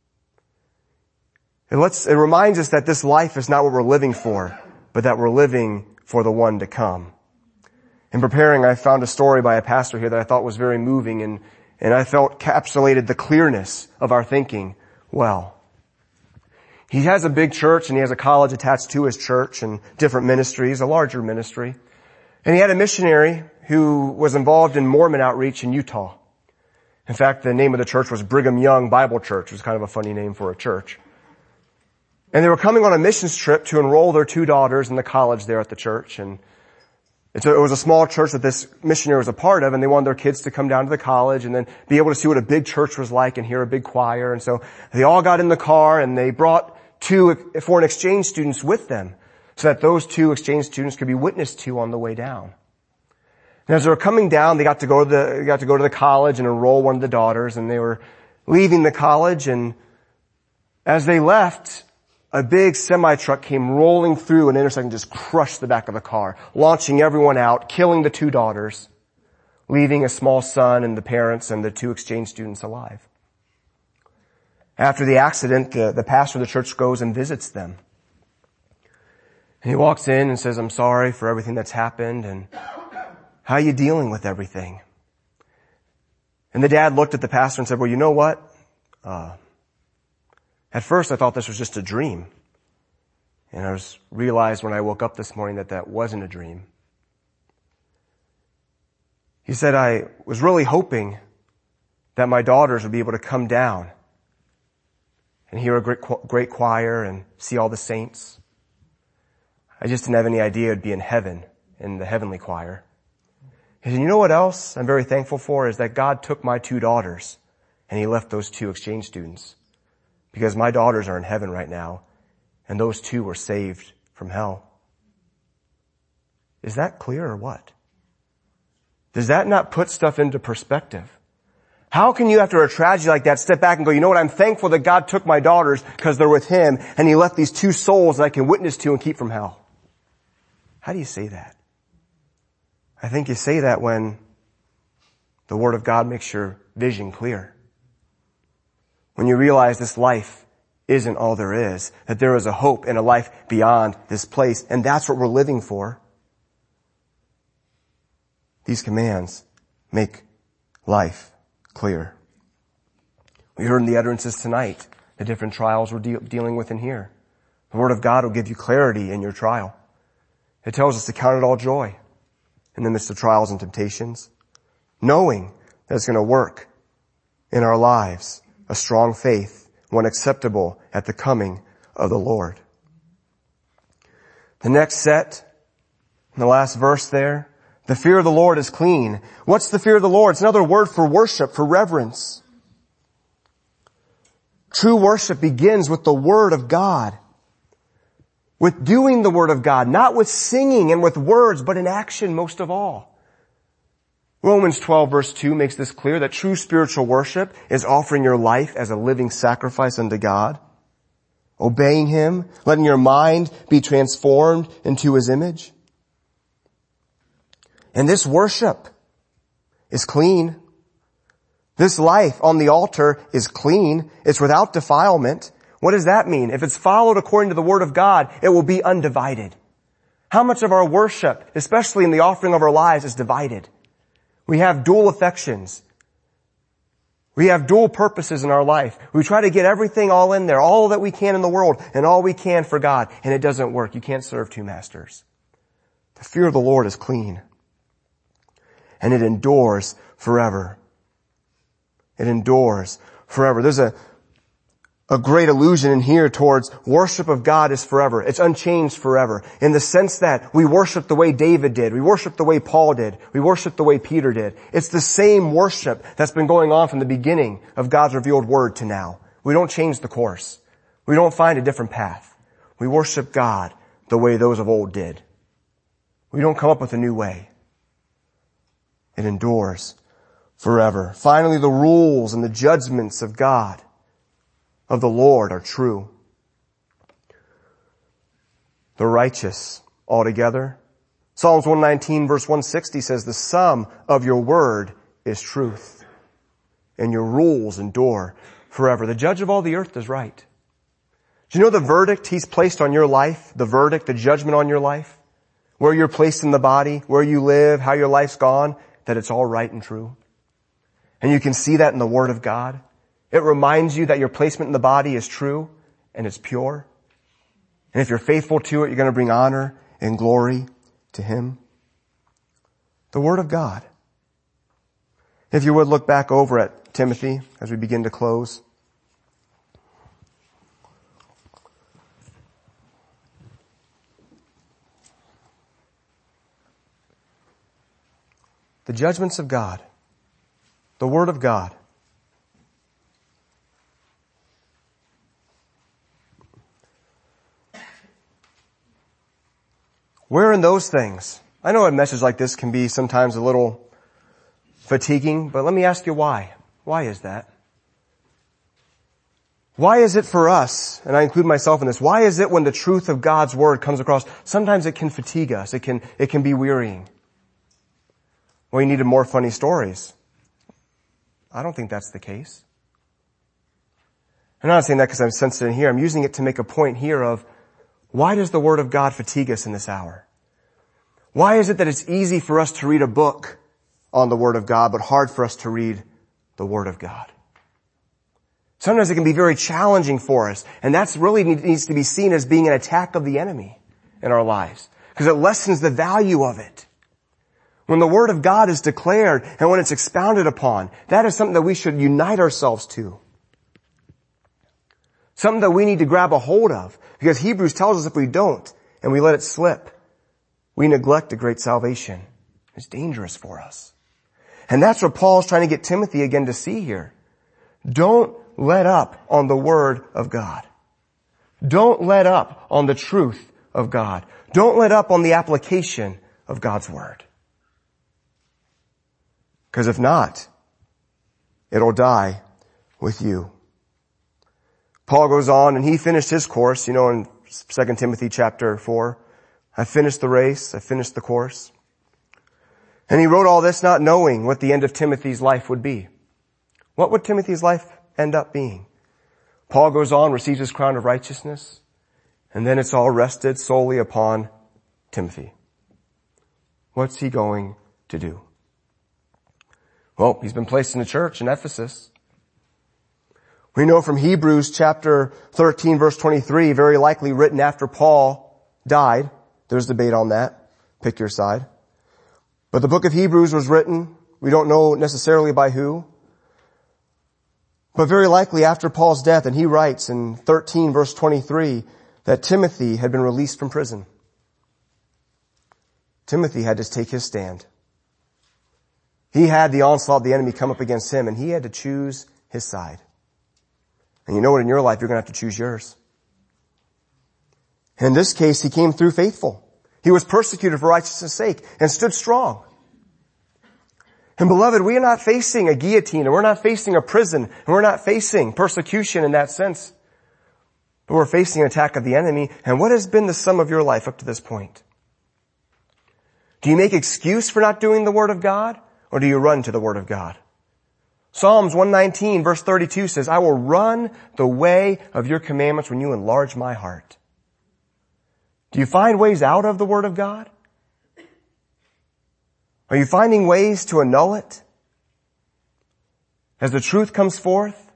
It lets, it reminds us that this life is not what we're living for, but that we're living for the one to come. In preparing, I found a story by a pastor here that I thought was very moving, and, and I felt encapsulated the clearness of our thinking well. He has a big church and he has a college attached to his church and different ministries, a larger ministry. And he had a missionary who was involved in Mormon outreach in Utah. In fact, the name of the church was Brigham Young Bible Church. It was kind of a funny name for a church. And they were coming on a missions trip to enroll their two daughters in the college there at the church. And it's a, it was a small church that this missionary was a part of, and they wanted their kids to come down to the college and then be able to see what a big church was like and hear a big choir. And so they all got in the car and they brought two foreign exchange students with them so that those two exchange students could be witnessed to on the way down. And as they were coming down, they got to go to the, they got to go to the college and enroll one of the daughters, and they were leaving the college, and as they left, a big semi-truck came rolling through an intersection and just crushed the back of the car, launching everyone out, killing the two daughters, leaving a small son and the parents and the two exchange students alive. After the accident, the, the pastor of the church goes and visits them. And he walks in and says, I'm sorry for everything that's happened, and how are you dealing with everything? And the dad looked at the pastor and said, well, you know what? Uh, At first I thought this was just a dream. And I was realized when I woke up this morning that that wasn't a dream. He said, I was really hoping that my daughters would be able to come down and hear a great, great choir and see all the saints. I just didn't have any idea it'd be in heaven, in the heavenly choir. He said, you know what else I'm very thankful for is that God took my two daughters and he left those two exchange students. Because my daughters are in heaven right now, and those two were saved from hell. Is that clear or what? Does that not put stuff into perspective? How can you, after a tragedy like that, step back and go, you know what, I'm thankful that God took my daughters because they're with Him and He left these two souls that I can witness to and keep from hell? How do you say that? I think you say that when the Word of God makes your vision clear. When you realize this life isn't all there is, that there is a hope and a life beyond this place, and that's what we're living for. These commands make life clear. We heard in the utterances tonight the different trials we're de- dealing with in here. The Word of God will give you clarity in your trial. It tells us to count it all joy in the midst of trials and temptations, knowing that it's going to work in our lives, a strong faith, one acceptable at the coming of the Lord. The next set, in the last verse there, the fear of the Lord is clean. What's the fear of the Lord? It's another word for worship, for reverence. True worship begins with the Word of God, with doing the Word of God, not with singing and with words, but in action most of all. Romans twelve verse two makes this clear, that true spiritual worship is offering your life as a living sacrifice unto God, obeying Him, letting your mind be transformed into His image. And this worship is clean. This life on the altar is clean. It's without defilement. What does that mean? If it's followed according to the Word of God, it will be undivided. How much of our worship, especially in the offering of our lives, is divided? We have dual affections. We have dual purposes in our life. We try to get everything all in there, all that we can in the world, and all we can for God, and it doesn't work. You can't serve two masters. The fear of the Lord is clean, and it endures forever. It endures forever. There's a A great allusion in here towards worship of God is forever. It's unchanged forever. In the sense that we worship the way David did. We worship the way Paul did. We worship the way Peter did. It's the same worship that's been going on from the beginning of God's revealed Word to now. We don't change the course. We don't find a different path. We worship God the way those of old did. We don't come up with a new way. It endures forever. Finally, the rules and the judgments of God, of the Lord, are true. The righteous altogether. Psalms one nineteen verse one sixty says, the sum of your word is truth, and your rules endure forever. The judge of all the earth is right. Do you know the verdict He's placed on your life? The verdict, the judgment on your life? Where you're placed in the body, where you live, how your life's gone, that it's all right and true. And you can see that in the Word of God. It reminds you that your placement in the body is true and it's pure. And if you're faithful to it, you're going to bring honor and glory to Him. The Word of God. If you would look back over at Timothy as we begin to close. The judgments of God. The Word of God. Where in those things? I know a message like this can be sometimes a little fatiguing, but let me ask you why. Why is that? Why is it for us, and I include myself in this, why is it when the truth of God's Word comes across, sometimes it can fatigue us, it can, it can be wearying? Well, you needed more funny stories. I don't think that's the case. I'm not saying that because I'm sensitive here. I'm using it to make a point here of, why does the Word of God fatigue us in this hour? Why is it that it's easy for us to read a book on the Word of God, but hard for us to read the Word of God? Sometimes it can be very challenging for us, and that's really needs to be seen as being an attack of the enemy in our lives, because it lessens the value of it. When the Word of God is declared and when it's expounded upon, that is something that we should unite ourselves to. Something that we need to grab a hold of. Because Hebrews tells us if we don't, and we let it slip, we neglect a great salvation. It's dangerous for us. And that's what Paul's trying to get Timothy again to see here. Don't let up on the Word of God. Don't let up on the truth of God. Don't let up on the application of God's Word. Because if not, it'll die with you. Paul goes on and he finished his course, you know, in Second Timothy chapter four. I finished the race, I finished the course. And he wrote all this not knowing what the end of Timothy's life would be. What would Timothy's life end up being? Paul goes on, receives his crown of righteousness, and then it's all rested solely upon Timothy. What's he going to do? Well, he's been placed in a church in Ephesus. We know from Hebrews chapter thirteen verse twenty-three, very likely written after Paul died. There's debate on that. Pick your side. But the book of Hebrews was written, we don't know necessarily by who, but very likely after Paul's death, and he writes in thirteen verse twenty-three that Timothy had been released from prison. Timothy had to take his stand. He had the onslaught of the enemy come up against him, and he had to choose his side. And you know what, in your life, you're going to have to choose yours. In this case, he came through faithful. He was persecuted for righteousness' sake and stood strong. And beloved, we are not facing a guillotine, and we're not facing a prison, and we're not facing persecution in that sense. But we're facing an attack of the enemy. And what has been the sum of your life up to this point? Do you make excuse for not doing the Word of God, or do you run to the Word of God? Psalms one nineteen verse thirty-two says, I will run the way of your commandments when you enlarge my heart. Do you find ways out of the Word of God? Are you finding ways to annul it? As the truth comes forth?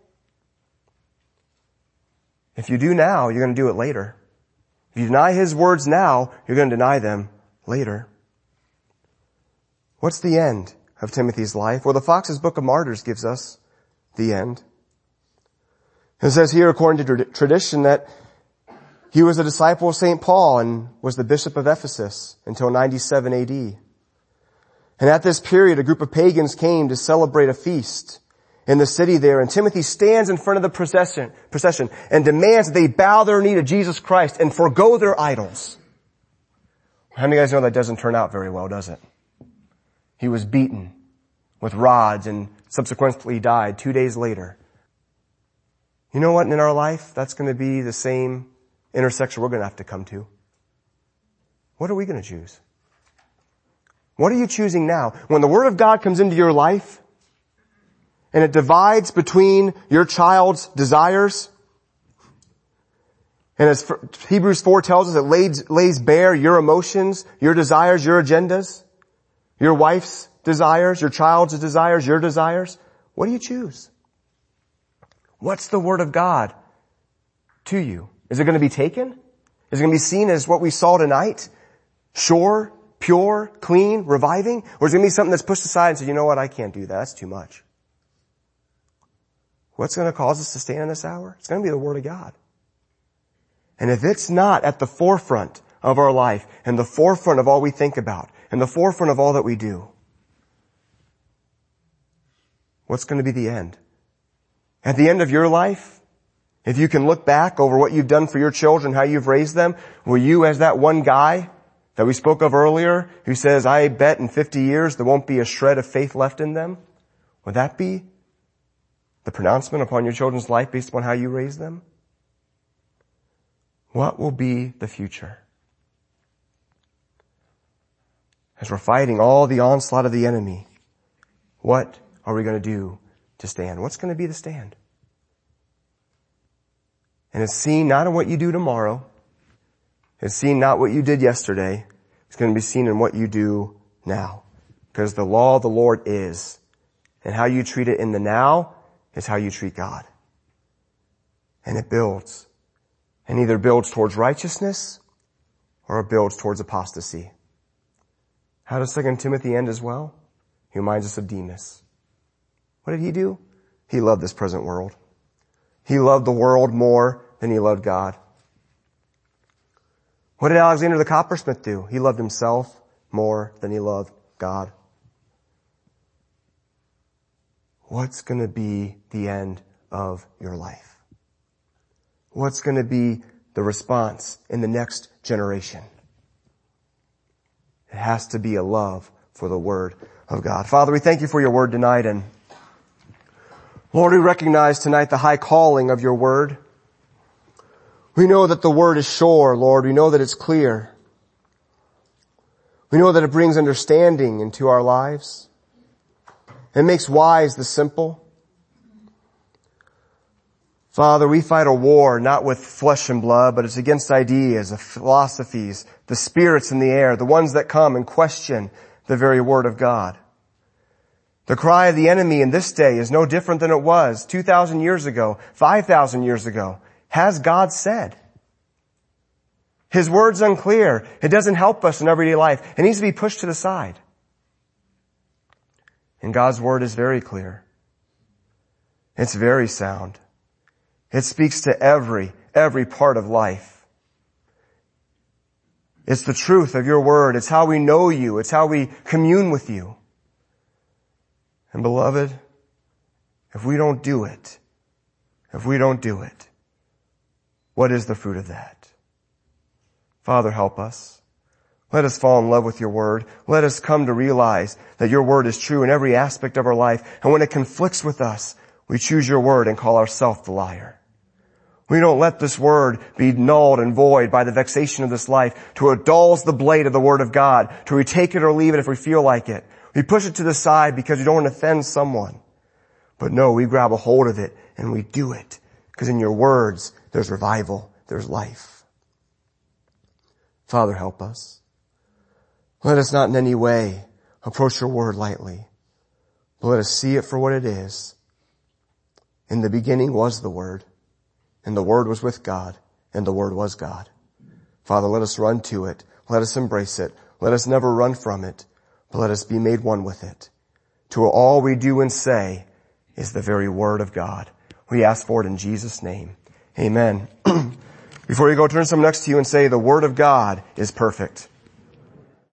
If you do now, you're going to do it later. If you deny His words now, you're going to deny them later. What's the end of Timothy's life? Well, the Fox's Book of Martyrs gives us the end. It says here, according to tradition, that he was a disciple of Saint Paul and was the bishop of Ephesus until ninety-seven A D. And at this period, a group of pagans came to celebrate a feast in the city there. And Timothy stands in front of the procession, procession and demands that they bow their knee to Jesus Christ and forgo their idols. How many of you guys know that doesn't turn out very well, does it? He was beaten with rods and subsequently died two days later. You know what? In our life, that's going to be the same intersection we're going to have to come to. What are we going to choose? What are you choosing now? When the Word of God comes into your life and it divides between your child's desires, and as Hebrews four tells us, it lays, lays bare your emotions, your desires, your agendas, your wife's desires, your child's desires, your desires. What do you choose? What's the Word of God to you? Is it going to be taken? Is it going to be seen as what we saw tonight? Sure, pure, clean, reviving? Or is it going to be something that's pushed aside and said, you know what, I can't do that. That's too much. What's going to cause us to stand in this hour? It's going to be the Word of God. And if it's not at the forefront of our life and the forefront of all we think about and the forefront of all that we do, what's going to be the end? At the end of your life, if you can look back over what you've done for your children, how you've raised them, will you, as that one guy that we spoke of earlier, who says, I bet in fifty years there won't be a shred of faith left in them, would that be the pronouncement upon your children's life based upon how you raise them? What will be the future? As we're fighting all the onslaught of the enemy, what are we going to do to stand? What's going to be the stand? And it's seen not in what you do tomorrow. It's seen not what you did yesterday. It's going to be seen in what you do now. Because the law of the Lord is. And how you treat it in the now is how you treat God. And it builds. And either builds towards righteousness or it builds towards apostasy. How does Second Timothy end as well? He reminds us of Demas. What did he do? He loved this present world. He loved the world more than he loved God. What did Alexander the coppersmith do? He loved himself more than he loved God. What's going to be the end of your life? What's going to be the response in the next generation? It has to be a love for the Word of God. Father, we thank you for your Word tonight, and Lord, we recognize tonight the high calling of your word. We know that the word is sure, Lord. We know that it's clear. We know that it brings understanding into our lives. It makes wise the simple. Father, we fight a war not with flesh and blood, but it's against ideas, the philosophies, the spirits in the air, the ones that come and question the very word of God. The cry of the enemy in this day is no different than it was two thousand years ago, five thousand years ago. Has God said? His word's unclear. It doesn't help us in everyday life. It needs to be pushed to the side. And God's word is very clear. It's very sound. It speaks to every, every part of life. It's the truth of your word. It's how we know you. It's how we commune with you. And beloved, if we don't do it, if we don't do it, what is the fruit of that? Father, help us. Let us fall in love with your word. Let us come to realize that your word is true in every aspect of our life. And when it conflicts with us, we choose your word and call ourselves the liar. We don't let this word be nulled and void by the vexation of this life, to it dulls the blade of the word of God, to we take it or leave it if we feel like it. We push it to the side because we don't want to offend someone. But no, we grab a hold of it and we do it. Because in your words, there's revival, there's life. Father, help us. Let us not in any way approach your word lightly, but let us see it for what it is. In the beginning was the word, and the word was with God, and the word was God. Father, let us run to it. Let us embrace it. Let us never run from it, but let us be made one with it. To all we do and say is the very word of God. We ask for it in Jesus' name. Amen. Before you go, turn to someone next to you and say, the word of God is perfect.